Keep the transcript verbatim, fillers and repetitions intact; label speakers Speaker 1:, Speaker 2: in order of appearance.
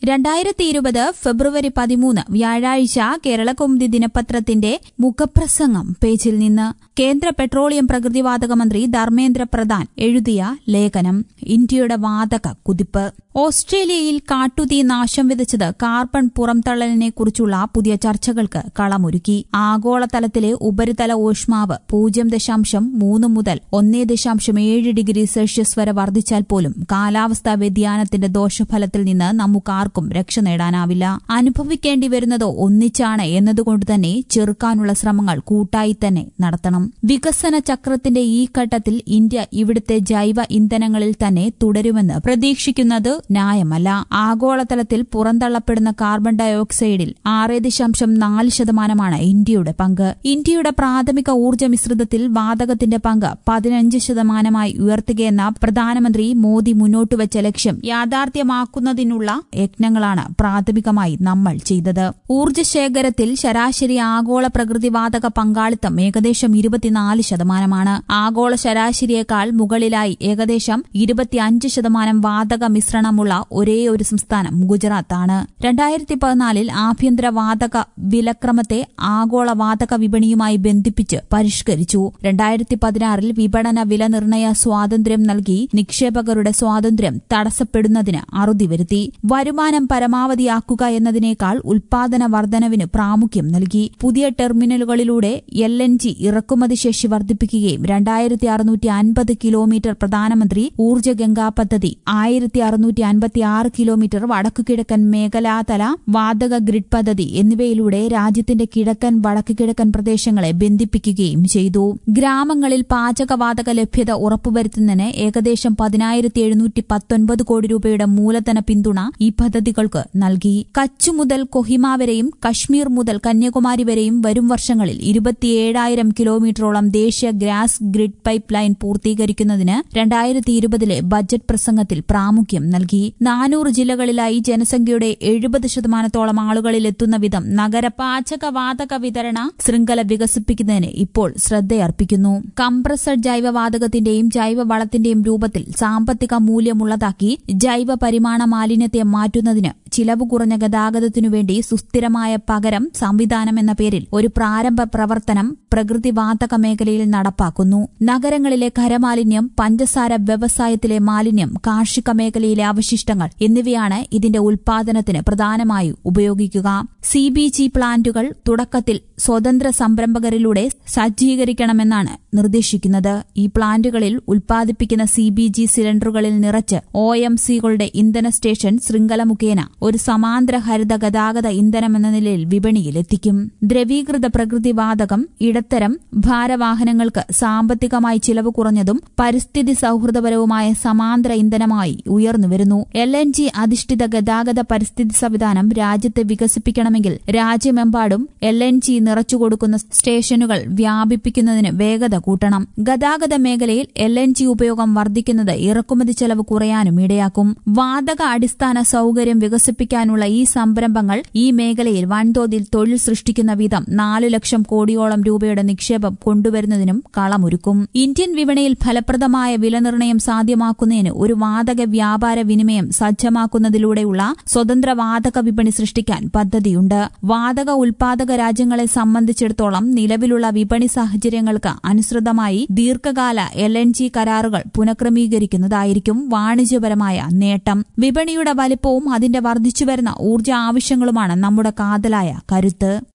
Speaker 1: രണ്ടായിരത്തി ഇരുപത് ഫെബ്രുവരി പതിമൂന്ന് വ്യാഴാഴ്ച കേരളകൗമുദി ദിനപത്രത്തിന്റെ മുഖപ്രസംഗം പേജിൽ നിന്ന് കേന്ദ്ര പെട്രോളിയം പ്രകൃതിവാതക മന്ത്രി ധർമ്മേന്ദ്ര പ്രധാൻ എഴുതിയ ലേഖനം ഇന്ത്യയുടെ വാതക കുതിപ്പ്. ഓസ്ട്രേലിയയിൽ കാട്ടുതീ നാശം വിതച്ചത് കാർബൺ പുറംതള്ളലിനെക്കുറിച്ചുള്ള പുതിയ ചർച്ചകൾക്ക് കളമൊരുക്കി. ആഗോളതലത്തിലെ ഉപരിതല ഊഷ്മാവ് പൂജ്യം ദശാംശം മൂന്ന് മുതൽ ഒന്നേ ദശാംശം ഏഴ് ഡിഗ്രി സെൽഷ്യസ് വരെ വർദ്ധിച്ചാൽ പോലും കാലാവസ്ഥാ വ്യതിയാനത്തിന്റെ ദോഷഫലത്തിൽ നിന്ന് നമുക്കാർക്കും രക്ഷ നേടാനാവില്ല. അനുഭവിക്കേണ്ടി വരുന്നതോ ഒന്നിച്ചാണ് എന്നതുകൊണ്ട് തന്നെ ചെറുക്കാനുള്ള ശ്രമങ്ങൾ കൂട്ടായി തന്നെ നടത്തണം. വികസന ചക്രത്തിന്റെ ഈ ഘട്ടത്തിൽ ഇന്ത്യ ഇവിടുത്തെ ജൈവ ഇന്ധനങ്ങളിൽ തന്നെ തുടരുമെന്ന് പ്രതീക്ഷിക്കുന്നത് ന്യായമല്ല. ആഗോളതലത്തിൽ പുറന്തള്ളപ്പെടുന്ന കാർബൺ ഡയോക്സൈഡിൽ ആറ് ദശാംശം നാല് ശതമാനമാണ് ഇന്ത്യയുടെ പങ്ക്. ഇന്ത്യയുടെ പ്രാഥമിക ഊർജ്ജ മിശ്രിതത്തിൽ വാതകത്തിന്റെ പങ്ക് പതിനഞ്ച് ശതമാനമായി ഉയർത്തുകയെന്ന പ്രധാനമന്ത്രി മോദി മുന്നോട്ടുവച്ച ലക്ഷ്യം യാഥാർത്ഥ്യമാക്കുന്നതിനുള്ള യജ്ഞങ്ങളാണ് പ്രാഥമികമായി നമ്മൾ ചെയ്തത്. ഊർജ്ജശേഖരത്തിൽ ശരാശരി ആഗോള പ്രകൃതിവാതക പങ്കാളിത്തം ഏകദേശം ഇരുപത്തിനാല് ശതമാനമാണ്. ആഗോള ശരാശരിയേക്കാൾ മുകളിലായി ഏകദേശം ഇരുപത്തിയഞ്ച് ശതമാനം വാതക മിശ്രണമുള്ള ഒരേയൊരു സംസ്ഥാനം ഗുജറാത്താണ്. രണ്ടായിരത്തി പതിനാലിൽ ആഭ്യന്തര വാതക വിലക്രമത്തെ ആഗോള വാതക വിപണിയുമായി ബന്ധിപ്പിച്ച് പരിഷ്കരിച്ചു. രണ്ടായിരത്തി പതിനാറിൽ വിപണന വില നിർണയ സ്വാതന്ത്ര്യം നൽകി നിക്ഷേപകരുടെ സ്വാതന്ത്ര്യം തടസ്സപ്പെടുന്നതിന് അറുതി വരുത്തി. വരുമാനം പരമാവധിയാക്കുക എന്നതിനേക്കാൾ ഉൽപാദന വർധനവിന് പ്രാമുഖ്യം നൽകി. പുതിയ ടെർമിനലുകളിലൂടെ എൽ എൻ ജി ഇറക്കുമതി ശേഷി വർദ്ധിപ്പിക്കുകയും രണ്ടായിരത്തി അറുന്നൂറ്റി അൻപത് കിലോമീറ്റർ പ്രധാനമന്ത്രി ഊർജ്ജ ഗംഗാ പദ്ധതി, ആയിരത്തി അറുന്നൂറ്റി അൻപത്തിയാറ് കിലോമീറ്റർ വടക്കുകിഴക്കൻ മേഖലാതല വാതക ഗ്രിഡ് പദ്ധതി എന്നിവയിലൂടെ രാജ്യത്തിന്റെ കിഴക്കൻ വടക്കുകിഴക്കൻ പ്രദേശങ്ങളെ ബന്ധിപ്പിക്കുകയും ചെയ്തു. ഗ്രാമങ്ങളിൽ പാചകവാതക ലഭ്യത ഉറപ്പുവരുത്തുന്നതിന് ഏകദേശം പതിനായിരത്തി എഴുന്നൂറ്റി പത്തൊൻപത് കോടി രൂപയുടെ മൂലധന പിന്തുണ ഈ പദ്ധതികൾക്ക് നൽകി. കച്ച് മുതൽ കൊഹിമ വരെയും കശ്മീർ മുതൽ കന്യാകുമാരി വരെയും വരും വർഷങ്ങളിൽ ഇരുപത്തിയേഴായിരം കിലോമീറ്ററോളം ദേശീയ ഗ്യാസ് ഗ്രിഡ് പൈപ്പ് ലൈൻ പൂർത്തീകരിക്കുന്നതിന് രണ്ടായിരത്തി ഇരുപതിലെ ബജറ്റ് പ്രസംഗത്തിൽ പ്രാമുഖ്യം നൽകി. നാനൂറ് ജില്ലകളിലായി ജനസംഖ്യയുടെ എഴുപത് ശതമാനത്തോളം ആളുകളിലെത്തുന്ന വിധം നഗര പാചകവാതക വിതരണ ശൃംഖല വികസിപ്പിക്കുന്നതിന് ഇപ്പോൾ ശ്രദ്ധയർപ്പിക്കുന്നു. കംപ്രസഡ് ജൈവവാതകത്തിന്റെയും ജൈവവളത്തിന്റെയും രൂപത്തിൽ സാമ്പത്തിക മൂല്യമുള്ളതാക്കി ജൈവ പരിമാണ മാലിന്യത്തെ മാറ്റുന്നതിന് ചിലവ് കുറഞ്ഞ ഗതാഗതത്തിനുവേണ്ടി സുസ്ഥിരമായ പകരം സംവിധാനം എന്ന പേരിൽ ഒരു പ്രാരംഭ പ്രവർത്തനം പ്രകൃതിവാതക മേഖലയിൽ നടപ്പാക്കുന്നു. നഗരങ്ങളിലെ ഖരമാലിന്യം, പഞ്ചസാര വ്യവസായത്തിലെ മാലിന്യം, കാർഷിക മേഖലയിലെ അവശിഷ്ടങ്ങൾ എന്നിവയാണ് ഇതിന്റെ ഉൽപാദനത്തിന് പ്രധാനമായും ഉപയോഗിക്കുക. സി ബി ജി പ്ലാന്റുകൾ തുടക്കത്തിൽ സ്വതന്ത്ര സംരംഭകരിലൂടെ സജ്ജീകരിക്കണമെന്നാണ് നിർദ്ദേശിക്കുന്നത്. ഈ പ്ലാന്റുകളിൽ ഉൽപ്പാദിപ്പിക്കുന്ന സി ബി ജി സിലിണ്ടറുകളിൽ നിറച്ച് ഒ എം സികളുടെ ഇന്ധന സ്റ്റേഷൻ ശൃംഖല മുഖേന ഒരു സമാന്തര ഹരിത ഗതാഗത ഇന്ധനമെന്ന നിലയിൽ വിപണിയിലെത്തിക്കും. ദ്രവീകൃത പ്രകൃതിവാതകം ഇടത്തരം ഭാരവാഹനങ്ങൾക്ക് സാമ്പത്തികമായി ചിലവ് കുറഞ്ഞതും പരിസ്ഥിതി സൌഹൃദപരവുമായ സമാന്തര ഇന്ധനമായി ഉയർന്നുവരുന്നു. എൽ എൻ ജി അധിഷ്ഠിത ഗതാഗത പരിസ്ഥിതി സംവിധാനം രാജ്യത്ത് വികസിപ്പിക്കണമെങ്കിൽ രാജ്യമെമ്പാടും എൽ എൻ ജി നിറച്ചുകൊടുക്കുന്ന സ്റ്റേഷനുകൾ വ്യാപിപ്പിക്കുന്നതിന് വേഗത കൂട്ടണം. ഗതാഗത മേഖലയിൽ എൽ എൻ ജി ഉപയോഗം വർദ്ധിക്കുന്നത് ഇറക്കുമതി ചെലവ് കുറയാനും ഇടയാക്കും. വാതക അടിസ്ഥാന സൌകര്യം വികസിപ്പിക്കാനുള്ള ഈ സംരംഭങ്ങൾ ഈ മേഖലയിൽ വൻതോതിൽ തൊഴിൽ സൃഷ്ടിക്കുന്ന വിധം നാലു ലക്ഷം കോടിയോളം രൂപയുടെ നിക്ഷേപം കൊണ്ടുവരുന്നതിനും കളമൊരുക്കും. ഇന്ത്യൻ വിപണിയിൽ ഫലപ്രദമായ വിലനിർണ്ണയം സാധ്യമാക്കുന്നതിന് ഒരു വാതക വ്യാപാര വിനിമയം സജ്ജമാക്കുന്നതിലൂടെയുള്ള സ്വതന്ത്ര വാതക വിപണി സൃഷ്ടിക്കാൻ പദ്ധതിയുണ്ട്. വാതക ഉൽപാദക രാജ്യങ്ങളെ സംബന്ധിച്ചിടത്തോളം നിലവിലുള്ള വിപണി സാഹചര്യങ്ങൾക്ക് അനുസൃതമായി ദീർഘകാല എൽ എൻ ജി കരാറുകൾ പുനഃക്രമീകരിക്കുന്നതായിരിക്കും വാണിജ്യപരമായ നേട്ടം. വിപണിയുടെ വലിപ്പവും അതിന്റെ വർദ്ധിച്ചുവരുന്ന ഊർജ്ജ ആവശ്യങ്ങളുമാണ് നമ്മുടെ കാതലായ കരുത്ത്.